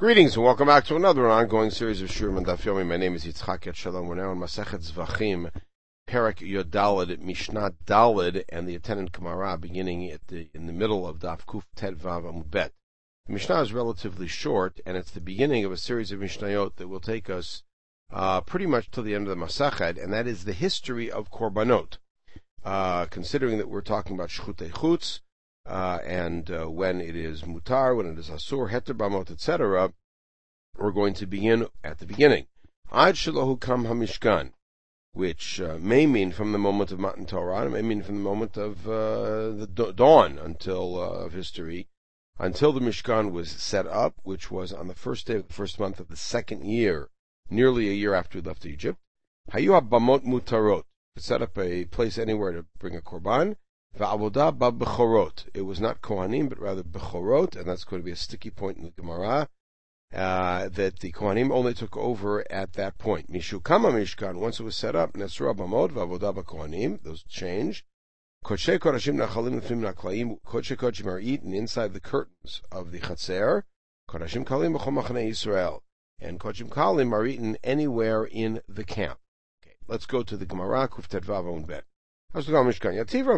Greetings and welcome back to another ongoing series of Shurim and Daf Yomi. My name is Yitzchak Yet Shalom. We're now in Masechet Zvachim, Perek Yod Daled, Mishnah Daled, and the attendant Gemara beginning in the middle of Daf Kuf Tet Vav Amud Bet. The Mishnah is relatively short, and it's the beginning of a series of Mishnayot that will take us pretty much to the end of the Masechet, and that is the history of Korbanot. Considering that we're talking about Shchutei Chutz, and when it is mutar, when it is asur, heter bamot, etc., we're going to begin at the beginning. Ad shelohu kam hamishkan, which may mean from the moment of Matan Torah, may mean from the moment of the dawn until of history, until the Mishkan was set up, which was on the first day of the first month of the second year, nearly a year after we left Egypt. Hayu bamot mutarot, to set up a place anywhere to bring a korban. Va'avodah b'bechorot. It was not Kohanim, but rather bechorot, and that's going to be a sticky point in the Gemara, that the Kohanim only took over at that point. Mishu kama mishkan, once it was set up, nesra b'mod va'avodah b'kohanim, those change. Kodshei kodashim nachalim l'fnim naklaim, kodshei kodshim are eaten inside the curtains of the chatzer, kodashim kalim b'chol machanei Yisrael, and kodshim kalim are eaten anywhere in the camp. Okay, let's go to the Gemara, Kuf Tet Vav Amud Bet. So he read the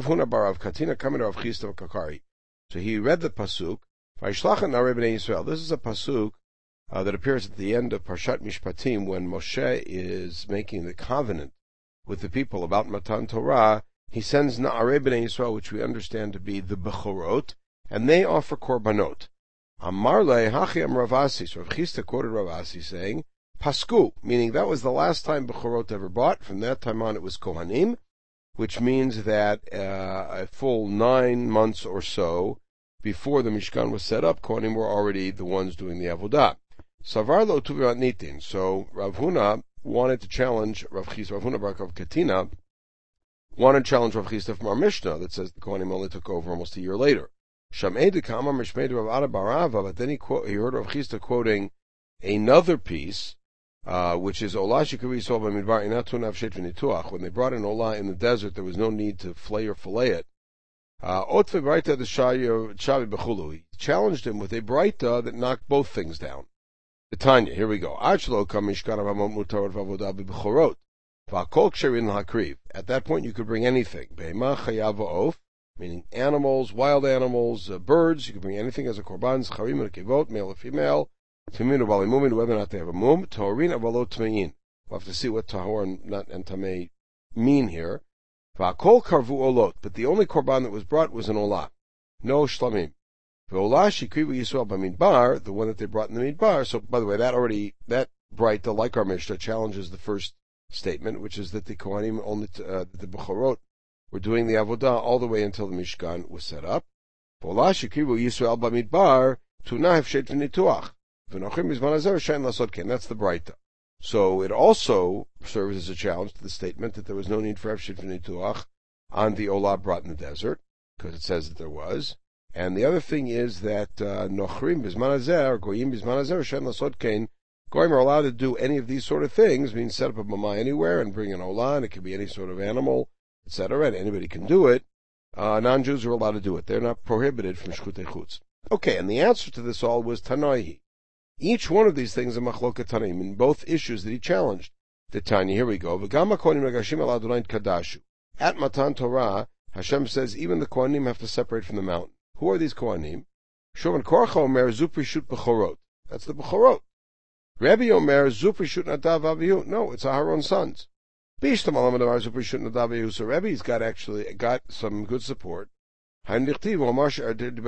pasuk. This is a pasuk that appears at the end of Parshat Mishpatim when Moshe is making the covenant with the people about Matan Torah. He sends Na'arei B'nai Yisrael, which we understand to be the Bechorot, and they offer korbanot. Amar le hachi am Rav Asi. So Rav Chisda quoted Rav Asi saying, Pasku, meaning that was the last time Bechorot ever bought. From that time on it was Kohanim, which means that a full 9 months or so before the Mishkan was set up, Kohanim were already the ones doing the Avodah. Savar lo tuvirat nitin. So Rav Huna wanted to challenge Rav Chisda, Rav Huna bar Katina, wanted to challenge Rav Chisda from our Mishnah that says the Kohanim only took over almost a year later. Shamei de Kamar Mishmei de Rav Ada Barava, but then he heard Rav Chisda quoting another piece, which is Olah Shikari Yisrael b'Midbar Inatun Avshet v'Nituach. When they brought in Olah in the desert, there was no need to flay or fillet it. Otve Braita the Shavi B'Chulu. He challenged him with a Braita that knocked both things down. The Tanya, here we go. Achlo kam Mishkan avamot mutarot v'avodah b'Bechorot. V'akol ksherin l'hakriv. At that point, you could bring anything. Be'ema chayav v'of, meaning animals, wild animals, birds. You could bring anything as a korban. Zcharim and kivot, male or female. Whether or not they have a mum, tahorin avalot tmein. We'll have to see what tahor and tamei mean here. Va'akol karvu olot, but the only korban that was brought was an olah, no shlamim. Ve'olah shikrivu Yisrael b'midbar, the one that they brought in the midbar. So, by the way, that Braita, like our Mishnah, challenges the first statement, which is that the Kohanim only the Bechorot were doing the avodah all the way until the Mishkan was set up. Ve'olah shikrivu Yisrael b'midbar tunah hefshet v'nituach. That's the Braita. So it also serves as a challenge to the statement that there was no need for Hefshit v'Nituach on the Olah brought in the desert, because it says that there was. And the other thing is that Nochrim Bizman Hazeh, or Goyim Bizman Hazeh, Shen Lasod Kain, Goyim are allowed to do any of these sort of things, means set up a Mama anywhere and bring an Olah, and it can be any sort of animal, etc., and anybody can do it. Non-Jews are allowed to do it. They're not prohibited from Shchutei Chutz. Okay, and the answer to this all was Tanaihi. Each one of these things is machloket tanim in both issues that he challenged. The Tanya, here we go. At Matan Torah, Hashem says even the Kohanim have to separate from the mountain. Who are these Kohanim? Shulchan Korach Omer Zuprishut Bechorot. That's the Bechorot. Rabbi Omer Zuprishut Nadav Avihu. No, it's Aharon's sons. Bishtam Alam Adavar Zuprishut Nadav Avihu. So Rabbi's got some good support. When Moshe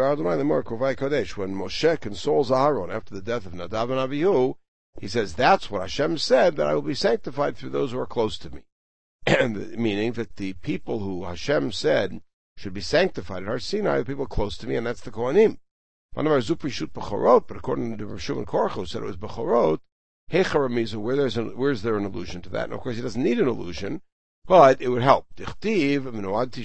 consoles Aharon after the death of Nadav and Avihu, he says, that's what Hashem said, that I will be sanctified through those who are close to me. Meaning that the people who Hashem said should be sanctified at Har Sinai are the people close to me, and that's the Kohanim. But according to Shulchan Korach, who said it was Bechorot, where's there an allusion to that? And of course, he doesn't need an allusion, but it would help. That when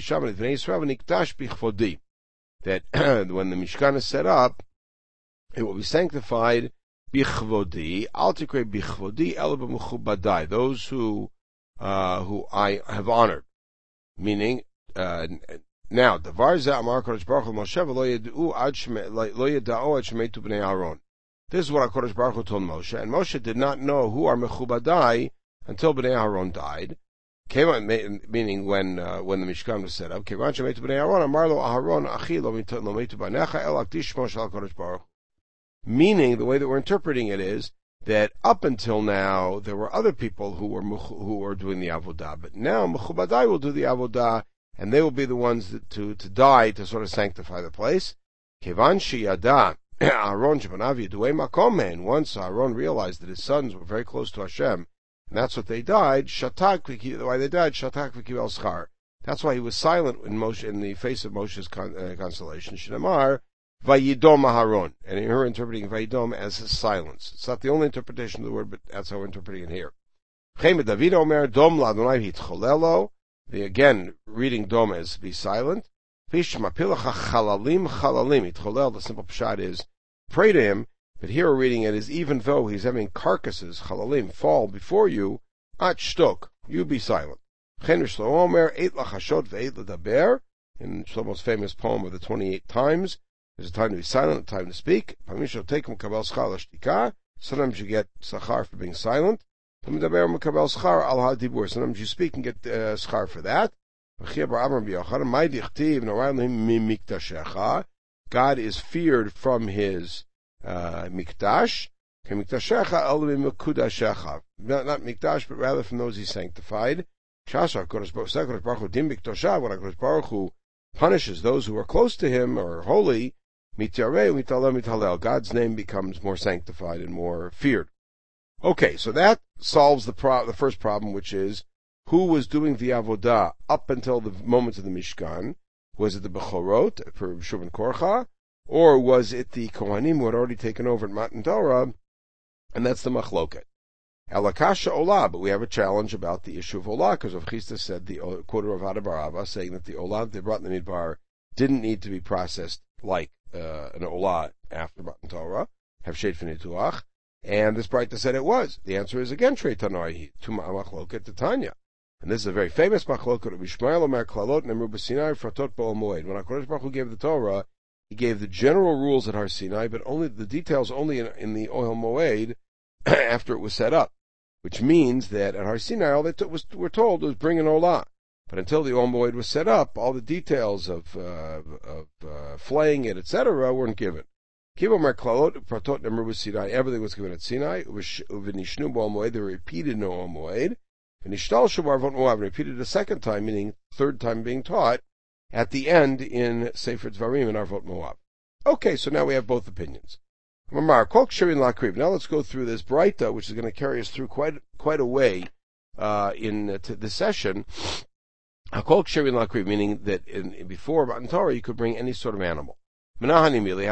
the Mishkan is set up, it will be sanctified bichvodi, altikre bichvodi elabamchubadai, those who I have honored. Meaning, now, Davar Zeh Amar Kodesh Baruch Hu Moshe lo yeda'u ad shemetu bnei Aaron. This is what HaKadosh Baruch Hu told Moshe, and Moshe did not know who are Mechubadai until Bnei Aharon died. Meaning when the Mishkan was set up. Meaning, the way that we're interpreting it is that up until now there were other people who were doing the avodah, but now Mechubadai will do the avodah, and they will be the ones to die to sort of sanctify the place. Once Aaron realized that his sons were very close to Hashem, and that's what they died. Why they died? Shatak v'kibel schar. That's why he was silent in the face of Moshe's consolation. Shinamar vayidom Aharon, and in her interpreting vayidom as his silence. It's not the only interpretation of the word, but that's how we're interpreting it here. David omer dom ladonai hitcholelo. Again, reading dom as be silent. Pishmapilacha chalalim chalalim. Hitcholel. The simple pshat is pray to him. But here we're reading it as even though he's having carcasses, chalalim, fall before you, at shtok, you be silent. In Shlomo's famous poem of the 28 times, there's a time to be silent, a time to speak. Sometimes you get sachar for being silent. Sometimes you speak and get schar for that. God is feared from his mikdash, not mikdash, but rather from those he sanctified. When HaKadosh Baruch Hu punishes those who are close to him or holy, God's name becomes more sanctified and more feared. Okay, so that solves the first problem, which is who was doing the avodah up until the moment of the Mishkan. Was it the Bechorot for Shuv and Korcha? Or was it the Kohanim who had already taken over at Matan Torah? And that's the Machloket. Alakasha Olah, but we have a challenge about the issue of Olah, because Rav Chisda said, the quoter of Adabarava, saying that the Olah they brought in the Midbar didn't need to be processed like an Olah after Matan Torah, have Shed Finituach, and this Breita said it was. The answer is again Trei Tanoi, Tuma Machloket Titania. And this is a very famous Machloket of Ishmael Omer Klalot Nemru B'Sinai Fratot Bo'ol Moed. When HaKadosh Baruch Hu gave the Torah, he gave the general rules at Har Sinai, but only the details only in the Ohel Moed after it was set up. Which means that at Har Sinai, all they were told was bring an Olah. But until the Ohel Moed was set up, all the details of flaying it, etc., weren't given. Everything was given at Sinai. Uvinishnu Bo'ol Moed, they were repeated in Ohel Moed. And Ishtal Shubarvot Moav, repeated a second time, meaning third time being taught, at the end in Sefer Dvarim and Arvot Moav. Okay, so now we have both opinions. Now let's go through this Breita, which is going to carry us through quite a way in this session. Meaning that before Matan Torah you could bring any sort of animal. How do we know?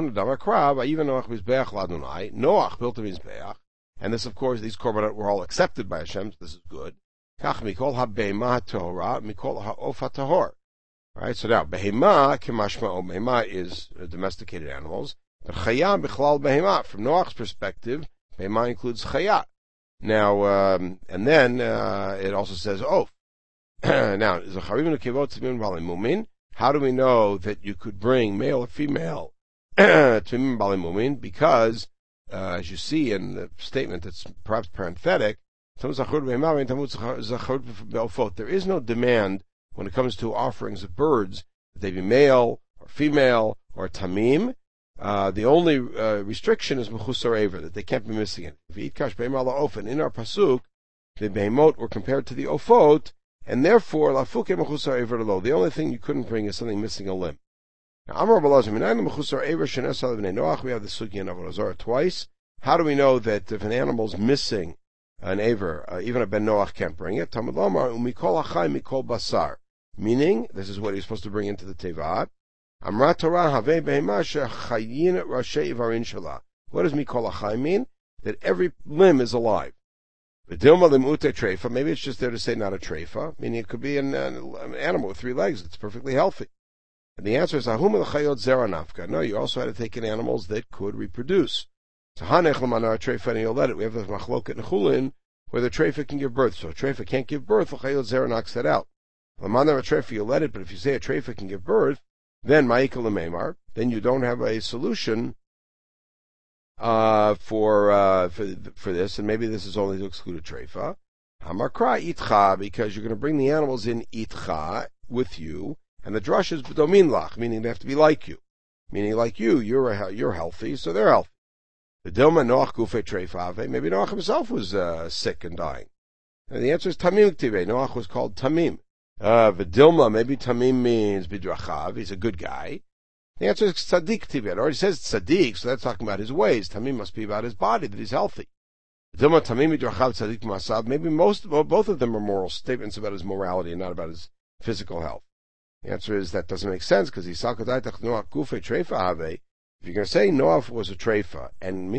Noach built a Mizbeach, and this, of course, these korbanot were all accepted by Hashem, so this is good. Right, so now, behema, kimashma'o, behema is domesticated animals, but chaya bichlal behema, from Noach's perspective, behema includes chaya. Now, and then, it also says oaf. Now, how do we know that you could bring male or female to mumin? Because, as you see in the statement that's perhaps parenthetic, there is no demand when it comes to offerings of birds, that they be male or female or tamim. The only restriction is mechusar aver, that they can't be missing it. In our pasuk, the behemot were compared to the ofot, and therefore lafuke mechusar aver lo. The only thing you couldn't bring is something missing a limb. Now, Amar Balazar, mechusar aver shenesal b'nei Noach. We have the sugi in Avodah Zarah twice. How do we know that if an animal's missing an aver, even a ben Noach can't bring it? Talmud Lomar umikol achai mikol basar. Meaning, this is what he's supposed to bring into the Tevat. Amra Torah have behema shechayin rashei ivarin shala. What does mikol achai mean? That every limb is alive. V'dilma limute treifa. Maybe it's just there to say not a treifa, meaning it could be an animal with 3 legs that's perfectly healthy. And the answer is ahum l'chayot zera nafka. No, you also had to take in animals that could reproduce. Tahanech l'manar treifa, and you'll let it. We have the machloket and chulin where the treifa can give birth. So a treifa can't give birth. L'chayot zera knocks that out. L'manar a treifa, you let it. But if you say a treifa can give birth, then ma'ikal l'meimar, then you don't have a solution for this, and maybe this is only to exclude a treifa. Hamakra itcha, because you're going to bring the animals in itcha with you, and the drush is b'domin lach, meaning they have to be like you, meaning like you're healthy, so they're healthy. The dilma noach gufe treifave, maybe Noach himself was sick and dying. And the answer is tamim ktive. Noach was called tamim. Vidilma, maybe tamim means bidrachav. He's a good guy. The answer is tzaddik ktive. It already says tzaddik, so that's talking about his ways. Tamim must be about his body, that he's healthy. Vidilma tamim bidrachav tzaddik masav. Maybe both of them are moral statements about his morality and not about his physical health. The answer is that doesn't make sense because he's sakadaitach noach gufe treifa have. If you're going to say Noach was a treifa, and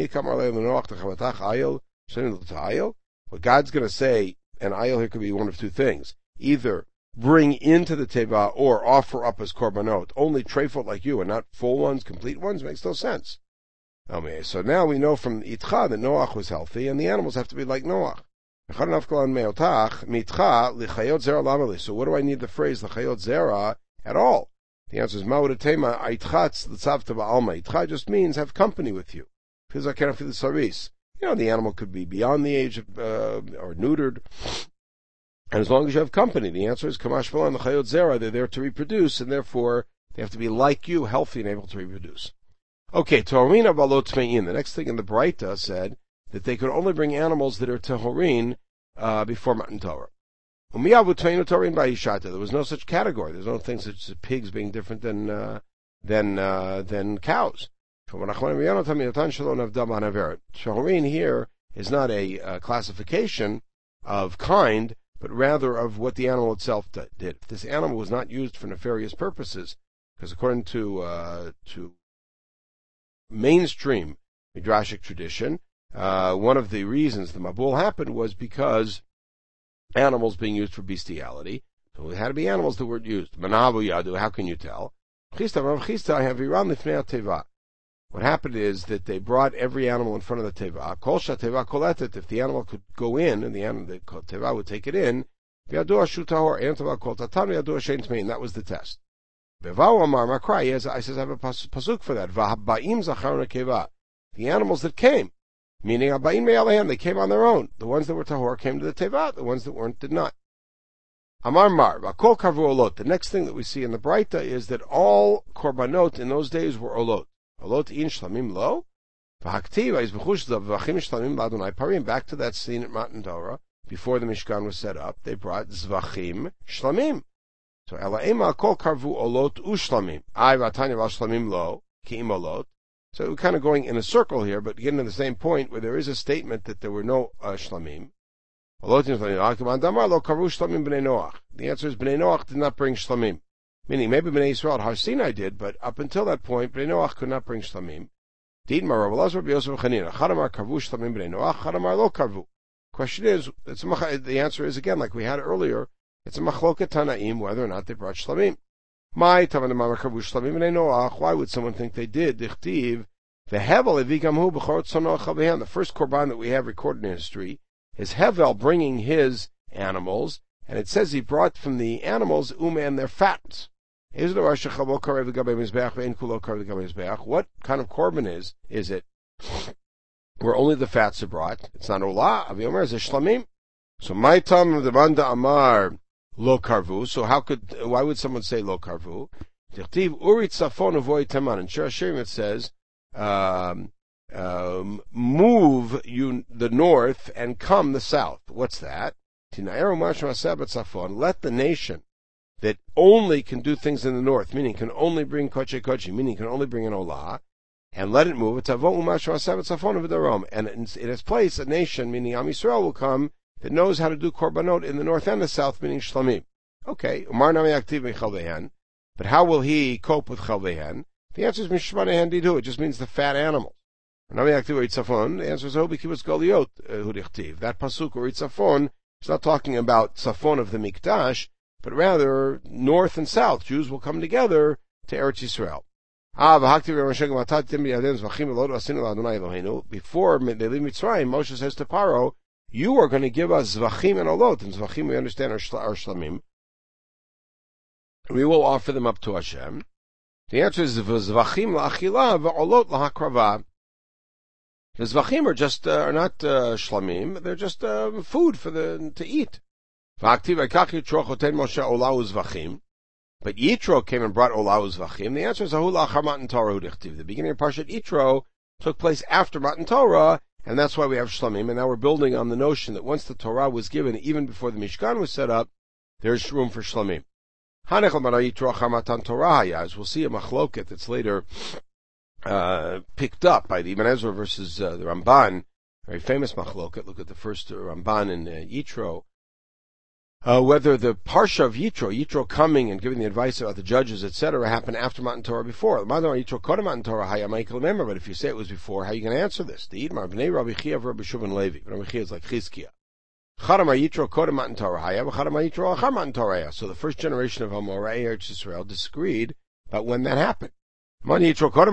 what God's going to say, and ayil here could be one of two things. Either bring into the teva or offer up as korbanot, only treifot like you and not full ones, complete ones, makes no sense. So now we know from Itcha that Noach was healthy, and the animals have to be like Noach. So what do I need the phrase l'chayot zera at all? The answer is ma'udatema aitchatz l'tzavta ba'alma. Itcha just means have company with you. Because I cannot feel the saris. The animal could be beyond the age of, or neutered. And as long as you have company, the answer is kamash v'lan l'chayot zera. They're there to reproduce, and therefore they have to be like you, healthy and able to reproduce. Okay, Torina balot tmein. The next thing in the Braita said that they could only bring animals that are tehorin before Matan Torah. There was no such category. There's no thing such as pigs being different than cows. Tehorin here is not a classification of kind, but rather of what the animal itself did. If this animal was not used for nefarious purposes, because according to mainstream midrashic tradition, one of the reasons the Mabul happened was because animals being used for bestiality. So it had to be animals that weren't used. Manahavu yadu, how can you tell? What happened is that they brought every animal in front of the teva. Kol shateva koletet, if the animal could go in, and the teva would take it in, that was the test. I says I have a pasuk for that. The animals that came, meaning Abayim Me'alehem, they came on their own. The ones that were tahor came to the teva, the ones that weren't did not. Amar Mar, Vakol Karvu Olot. The next thing that we see in the Braita is that all korbanot in those days were olot. Olot in shlamim lo. V'haktiva is b'chushzav v'achim shlamim l'Adonai parim. Back to that scene at Matan Torah, before the Mishkan was set up, they brought zvachim shlamim. So Elaima Kol Karvu Olot u'shlamim. Ay v'atanya v'shlamim lo, ki'im olot. So we're kind of going in a circle here, but getting to the same point where there is a statement that there were no shlamim. The answer is Bnei Noach did not bring shlamim. Meaning maybe Bnei Yisrael at Har Sinai did, but up until that point, Bnei Noach could not bring shlamim. Question is, the answer is again, like we had earlier, it's a machloket tanaim whether or not they brought shlamim. Why would someone think they did? The first korban that we have recorded in history is Hevel bringing his animals, and it says he brought from the animals and their fats. What kind of korban is it where only the fats are brought? It's not olah. Aviomer is a shlamim. So my tam of the banda amar lo karvu. So why would someone say lo karvu? Tichtiv urit safon uvoy taman. In Shir Hashirim it says, move you the north and come the south. What's that? Let the nation that only can do things in the north, meaning can only bring koche koche, meaning can only bring an olah, and let it move. And in its place, a nation, meaning Am Yisrael, will come that knows how to do korbanot in the north and the south, meaning shlamim. Okay, but how will he cope with chalvehen? The answer is mishmanehen didu. It just means the fat animals. The answer is goliot hudichtiv. That pasuk or itzafon is not talking about safon of the mikdash, but rather north and south. Jews will come together to Eretz Yisrael. Before they leave Mitzrayim, Moshe says to Paro, you are going to give us zvachim and olot, and zvachim we understand are shlamim. We will offer them up to Hashem. The answer is zvachim la'achila v'olot la'hakrava. The zvachim are just are not shlamim; they're just food for to eat. But Yitro came and brought Olah Zvachim. The answer is Ahula Achar Matan Torah Udichtiv. The beginning of Parshat Yitro took place after Matan Torah, and that's why we have Shlamim. And now we're building on the notion that once the Torah was given, even before the Mishkan was set up, there's room for Shlamim. Hanechel Mara Yitro Achar Matan Torah, as we'll see a machloket that's later picked up by the Ibn Ezra versus the Ramban, very famous machloket. Look at the first Ramban in Yitro. Whether the parsha of Yitro coming and giving the advice about the judges, etc., happened after Matan Torah before. But if you say it was before, how are you going to answer this? The Idmar Bnei Rabbi Chia Rabbi Shimon Levi. Rabbi Chia is like Chizkiah. So the first generation of Amorei Eretz Yisrael disagreed about when that happened. The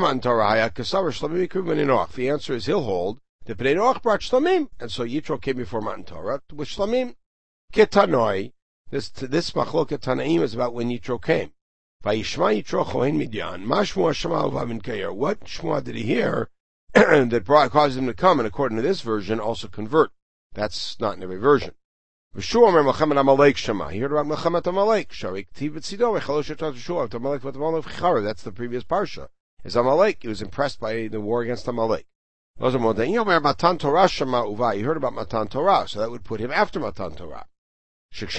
answer is he'll hold that Bnei Noach brought Shlamim, and so Yitro came before Matan Torah with Shlamim. Ketanoi, this machloket Tanaim is about when Yitro came. Vayishma Yitro Chohen Midyan. Mashmu Hashema Uvavin Kayer. What Shema did he hear that caused him to come, and according to this version, also convert? That's not in every version. V'shu Omer Melchemet Amalek Shema. He heard about Melchemet Amalek. Sharik Tiv V'tzido V'chalosh Etat V'shu Amalek V'tamalek V'chara. That's the previous parsha. Is Amalek. He was impressed by the war against Amalek. He heard about Matan Torah, so that would put him after Matan Torah. This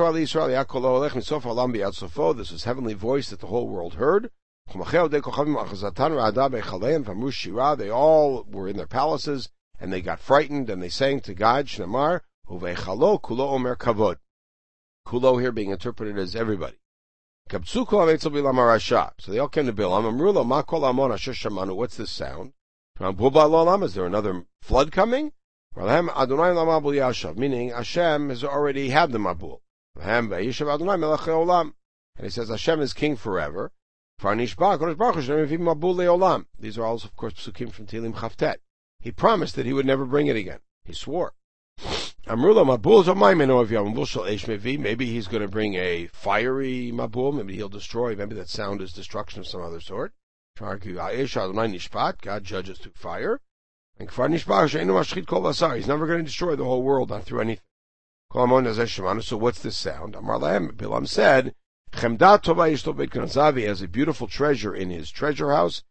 was heavenly voice that the whole world heard. They all were in their palaces, and they got frightened, and they sang to God, Shnamar, Kulo here being interpreted as everybody. So they all came to Bilam. What's this sound? Is there another flood coming? Meaning Hashem has already had the Mabul. And he says Hashem is king forever. These are all, of course, psukim from Tehillim Chavtet. He promised that he would never bring it again. He swore. Maybe he's going to bring a fiery Mabul. Maybe he'll destroy. Maybe that sound is destruction of some other sort. God judges through fire. And he's never going to destroy the whole world, not through anything. So what's this sound? Bilam said, he has a beautiful treasure in his treasure house.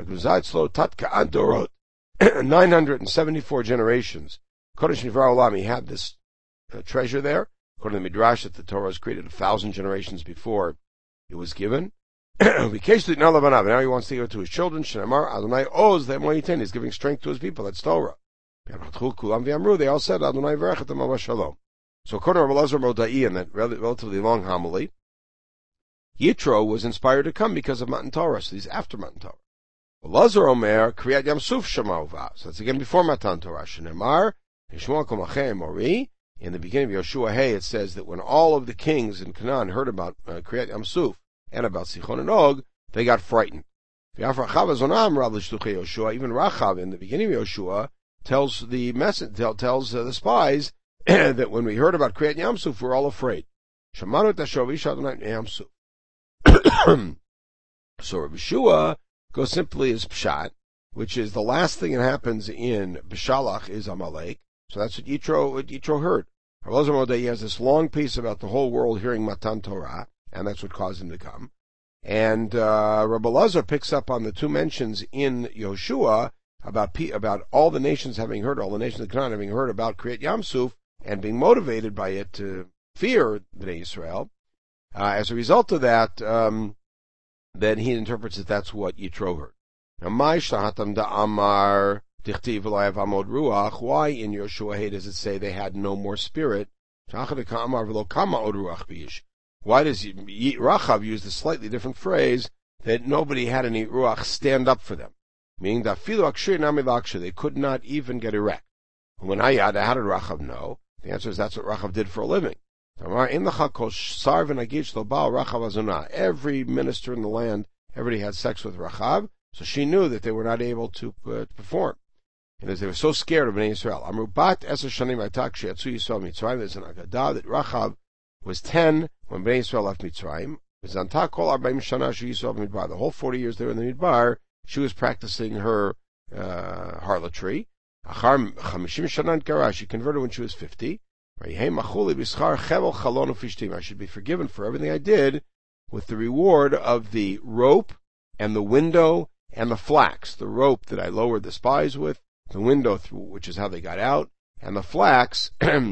974 generations. He had this treasure there. According to the Midrash, that the Torah was created 1,000 generations before it was given. Now he wants to give it to his children. Adonai Oz, he's giving strength to his people. That's Torah. They all said, Adonai Verech Shalom. So according to Rabbi Elazar Modai in that relatively long homily, Yitro was inspired to come because of Matan Torah, so he's after Matan Torah. Elazar Omer, Kriyat Yamsuf Shemauva. So that's again before Matan Torah. Shenemar, Yishmuel Komachei Mori. In the beginning of Yoshua Hay, it says that when all of the kings in Canaan heard about Kriyat Yamsuf, and about Sichon and Og, they got frightened. Even Rachav in the beginning of Yoshua tells the tells the spies that when we heard about Kriyat Yamsuf, we're all afraid. So Rabbi Shua goes simply as Pshat, which is the last thing that happens in Bishalach is Amalek. So that's what Yitro heard. Rabbi Elazar Modai has this long piece about the whole world hearing Matan Torah, and that's what caused him to come. And Rabbi Elazar picks up on the two mentions in Yoshua about all the nations having heard, all the nations of Canaan having heard about Kriyat Yamsuf and being motivated by it to fear Bnei Yisrael. As a result of that, then he interprets that that's what Yitro heard. Now, why in Yoshua Hay does it say they had no more spirit? Why does Rachav use the slightly different phrase that nobody had any ruach stand up for them? Meaning that they could not even get erect. When how did Rachav know? The answer is that's what Rachav did for a living. Every minister in the land, everybody had sex with Rachav, so she knew that they were not able to perform. And as they were so scared of Bnei Yisrael. There's an Agadah that Rachav was 10 when Bnei Yisrael left Mitzrayim. The whole 40 years they were in the Midbar, she was practicing her harlotry. She converted when she was 50. I should be forgiven for everything I did with the reward of the rope and the window and the flax. The rope that I lowered the spies with, the window through which is how they got out, and the flax,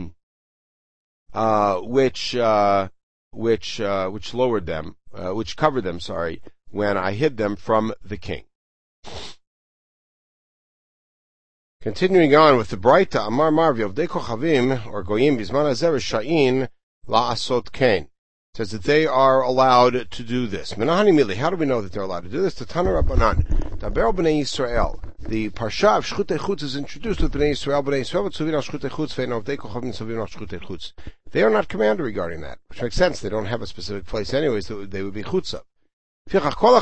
which lowered them, which covered them, when I hid them from the king. Continuing on with the Braita, Amar Marvi of Kochavim or Goyim Bizman Hazer Sha'in La'asot Kain. Says that they are allowed to do this. Menahani Mili, how do we know that they're allowed to do this? Tatana Rabbanan, Daber B'nei Yisrael. The Parsha of Shchutei Chutz is introduced with B'nei Yisrael Tzuvin al Shchutei Chutz, Ve'en of Kochavim Tzuvin al Shchutei Chutz. They are not commanded regarding that, which makes sense. They don't have a specific place anyways, they would be Chutza. Therefore,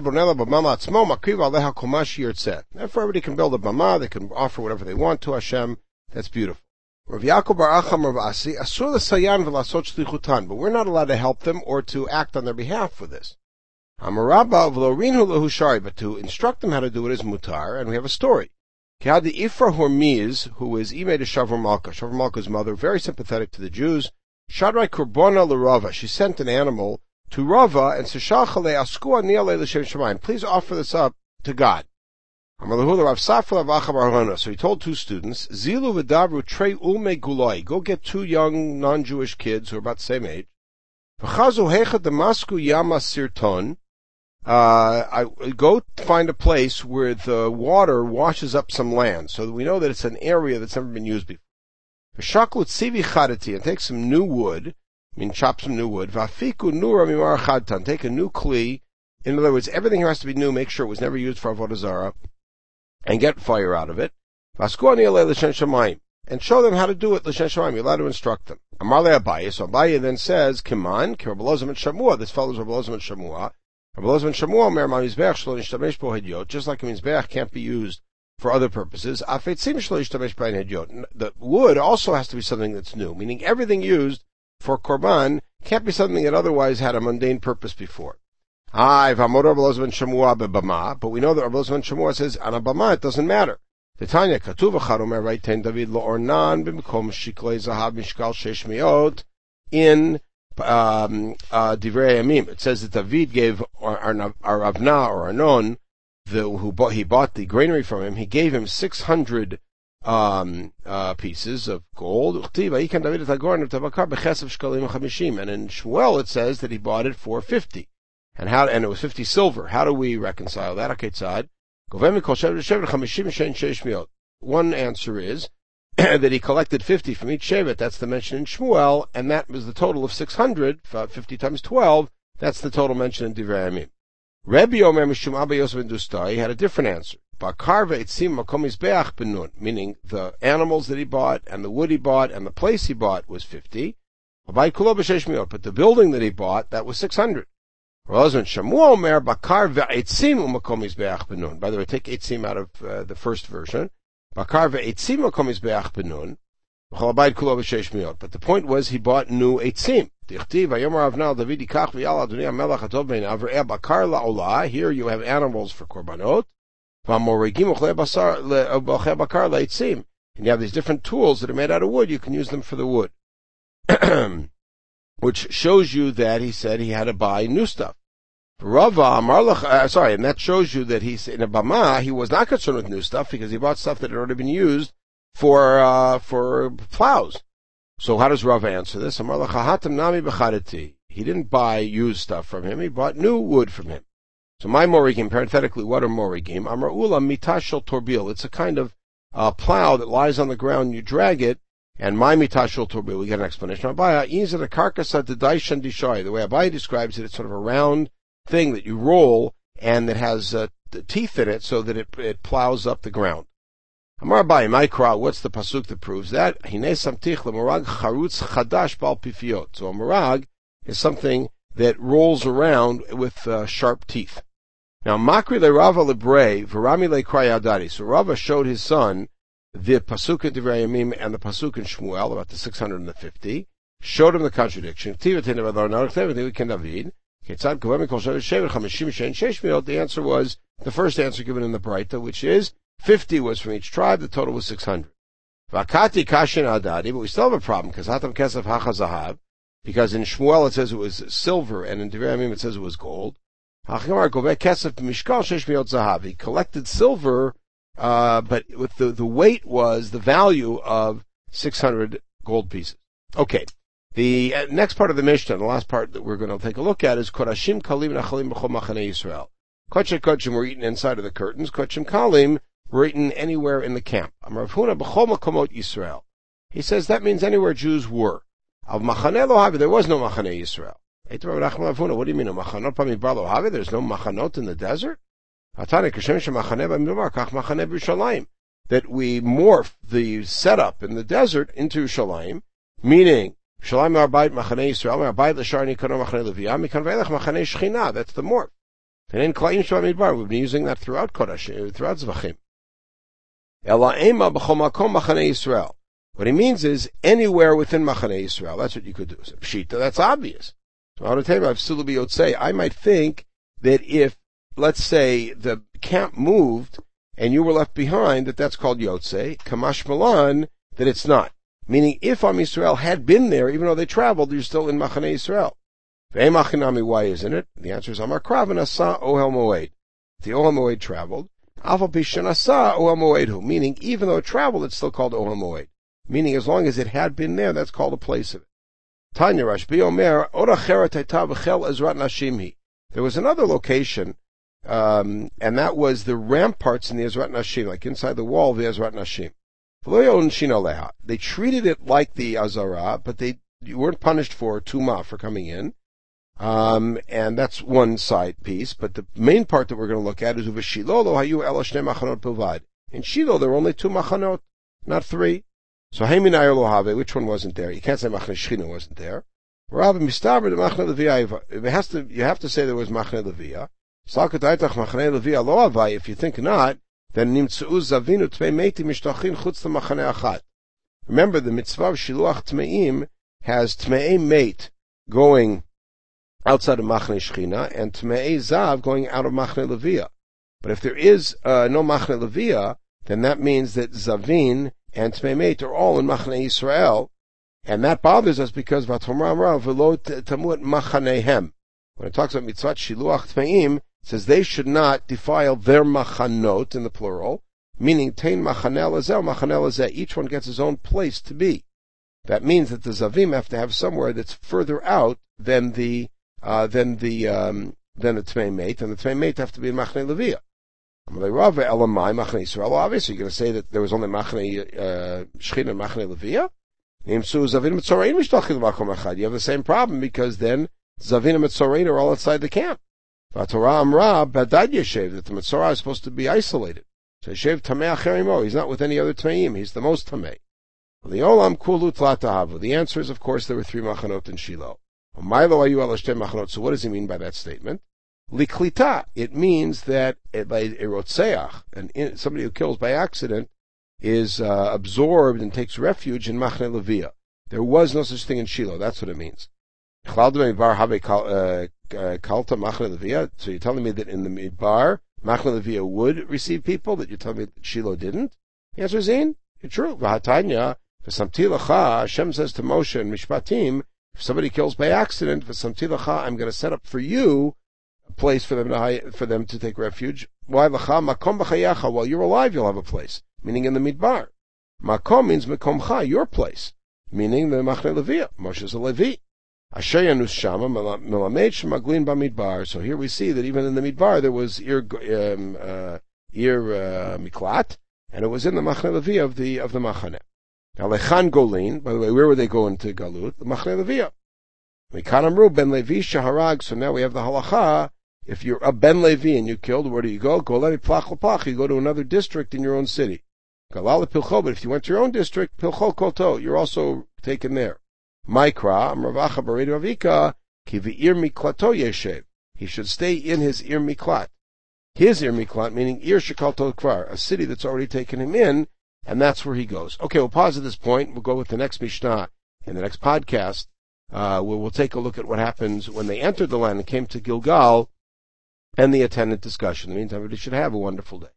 everybody can build a bama, they can offer whatever they want to Hashem. That's beautiful. Rav Yaakov Bar Acham Rav Asi, asur l'sayan v'lasot shlichutan, but we're not allowed to help them or to act on their behalf for this. Amarabba v'lo rinhu lehu shari, but to instruct them how to do it is mutar, and we have a story. Kehadi Ifra Hormiz, who is Imei to Shavra Malka's mother, very sympathetic to the Jews. Shadrai Kurbona l'Rava, she sent an animal to Rava and said, please offer this up to God. So he told two students, Zilu v'davru trei ulme guloi, go get two young non-Jewish kids who are about the same age. V'chazu hecha damasku yama sirton, go find a place where the water washes up some land, so that we know that it's an area that's never been used before. V'shaklu tzivi chadati, and take some new wood, chop some new wood. Vafiku nura mimar chadtan. Take a new kli. In other words, everything here has to be new. Make sure it was never used for avodah zarah, and get fire out of it. Vasku ani alei l'shen shamayim, and show them how to do it l'shen shamayim. You're allowed to instruct them. Amar le Abaye. So Abaye then says, "Kiman ki Rabbi Elazar ben Shamua." This fellow is Rabbi Elazar ben Shamua. Rabbi Elazar ben Shamua mer ma'mizbeach shlo nishtamesh bo hedyot. Just like a mizbeach can't be used for other purposes. Afetzim shlo nishtamesh bo hedyot. The wood also has to be something that's new, meaning everything used for korban can't be something that otherwise had a mundane purpose before. But we know that Rabbi Elazar ben Shamua says on a bama it doesn't matter. The Tanya Katuv Charomer Vayten David Loornan b'mkom shiklei zahav mishkal shesh meot in Divrei Yamim. It says that David gave Aravna or Arnon, he bought the granary from him. He gave him 600 pieces of gold. And in Shmuel it says that he bought it for 50. And it was 50 silver. How do we reconcile that? One answer is that he collected 50 from each shevet. That's the mention in Shmuel, and that was the total of 600. 50 times 12. That's the total mention in Divrei Yamim. Rebbe Omer Mishum Abba Yosef ben Dustai had a different answer. Meaning the animals that he bought, and the wood he bought, and the place he bought was 50. But the building that he bought, that was 600. By the way, take Eitzim out of the first version. But the point was he bought new Eitzim. Here you have animals for korbanot. And you have these different tools that are made out of wood. You can use them for the wood. Which shows you that he said he had to buy new stuff. And that shows you that he's in a bama, he was not concerned with new stuff because he bought stuff that had already been used for plows. So how does Rav answer this? He didn't buy used stuff from him, he bought new wood from him. So my morigim, parenthetically, what are morigim? Amar ula mitashel torbil. It's a kind of plow that lies on the ground, you drag it, and my mitashel torbil, we get an explanation. The way Abaye describes it, it's sort of a round thing that you roll, and that has teeth in it so that it plows up the ground. Amar Abaye, Maikra, what's the pasuk that proves that? So a marag is something that rolls around with sharp teeth. Now, Makri le Rava lebrei, Varami le Krayadari. So Rava showed his son the pasuk in Divrei Yamim and the pasuk in Shmuel about the 650. Showed him the contradiction. The answer was the first answer given in the Braita, which is 50 was from each tribe, the total was 600. Vakati kashin adadi, but we still have a problem, because hatam kesef hachazahav, because in Shmuel it says it was silver, and in Divrei Yamim it says it was gold. He collected silver, but with the weight was the value of 600 gold pieces. Okay. The next part of the Mishnah, the last part that we're going to take a look at, is Kodashim Kalim Nachalim B'chol Machanei Yisrael. Kodshim were eaten inside of the curtains. Kodshim Kalim were eaten anywhere in the camp. Amar Rav Huna B'chol Makomot Yisrael. He says that means anywhere Jews were. Of Machanei Lo Havi, there was no Machanei Yisrael. What do you mean, Machanot Pamidbar Lo Havi? There's no Machanot in the desert? That we morph the setup in the desert into Shalayim, meaning Shalayim Arbayit Machanei Yisrael, Arbayit L'Shar Nikono Machanei Leviyah, Mikan Ve'elech Machanei Shechina. That's the morph. And in Klaim Shabbat Midbar, we've been using that throughout Kodesh, throughout Zvachim. Ela Ema B'chol Makom Machanei Yisrael. What he means is anywhere within Machanei Yisrael. That's what you could do. So, Pshita, that's obvious. So I might think that if, let's say, the camp moved and you were left behind, that's called Yotzei. Kamash Malan, that it's not. Meaning, if Am Yisrael had been there, even though they traveled, you're still in Machanei Yisrael. Why isn't it? The answer is Amar Krav Asa Ohel Moed. The Ohel Moed traveled. Alpha Pishan Asa Ohel Moedhu. Meaning, even though it traveled, it's still called Ohel Moed. Meaning, as long as it had been there, that's called a place of it. Tanya Rashbi Omer, Orachera Taita B'chel Ezrat Nashimhi. There was another location, and that was the ramparts in the Ezrat Nashim, like inside the wall of the Ezrat Nashim. They treated it like the Azara, but you weren't punished for Tuma for coming in. And that's one side piece, but the main part that we're going to look at is Uveshilo lo hayu ela shnei machanot bilvad. In Shiloh there were only 2 machanot, not 3. So Heiminayer lo have, which one wasn't there? You can't say Machnei Shechina wasn't there. Rabbi Mistaber the Machnei Leviyah. You have to say there was Machnei Leviyah. Salkataitach Machnei Leviyah lo avai. If you think not, then Nimtzeu Zavinu Tmei Meiti Mishtachin Chutz Machanei Achat. Remember, the mitzvah of Shiluach Tmeim has Tmei Meit going outside of Machnei Shechina and Tmei Zav going out of Machnei Leviyah. But if there is no Machnei Leviyah, then that means that Zavin and Tmei Meit are all in Machanei Yisrael, and that bothers us because Vatomra Amra V'lo Tamuat Machanehem. When it talks about Mitzvat Shiluach Tmeim, it says they should not defile their Machanot in the plural, meaning Tein Machanel Azeh, Machanel Azeh. Each one gets his own place to be. That means that the Zavim have to have somewhere that's further out than the Tmei Meit, and the Tmei Meit have to be in Machanei Leviyah. Obviously, you're going to say that there was only Machanei Shechina and Machanei Leviyah? You have the same problem because then Zavin and Mitzorein are all outside the camp. That the Mitzorah is supposed to be isolated. So he's not with any other Tmeim, he's the most Tamei. The answer is, of course, there were 3 Machanot in Shiloh. So what does he mean by that statement? Liklita, it means that by a rotzeach, somebody who kills by accident, is absorbed and takes refuge in Machnei Leviyah. There was no such thing in Shiloh. That's what it means. So you're telling me that in the Midbar, Machnei Leviyah would receive people, that you're telling me that Shiloh didn't? The answer is in. It's true. V'hatanya, v'samtilacha, Hashem says to Moshe in Mishpatim, if somebody kills by accident, v'samtilacha, I'm going to set up for you a place for them to take refuge. Why lacha makom b'chayacha? While you're alive, you'll have a place. Meaning in the Midbar. Makom means mekomcha, your place. Meaning the Machnei Leviyah. Moshe is a Levi. Asher yanus shama melamed shemaglin b'Midbar. So here we see that even in the Midbar there was ir miklat, and it was in the Machnei Leviyah of the Machaneh. Now lechan golin. By the way, where were they going to Galut? The Machnei Leviyah. Mikan amru ben Levi shaharag. So now we have the halacha. If you're a ben Levi and you killed, where do you go? Go levi plach l'plach. You go to another district in your own city. Galal pilcho. But if you went to your own district, pilcho kolto, you're also taken there. Maikra amravacha b'reid ravika ki v'ir miklato yeshev. He should stay in his ir miklat. His ir miklat, meaning ir shekalto kvar, a city that's already taken him in, and that's where he goes. Okay, we'll pause at this point. We'll go with the next Mishnah in the next podcast. We'll take a look at what happens when they entered the land and came to Gilgal and the attendant discussion. In the meantime, everybody should have a wonderful day.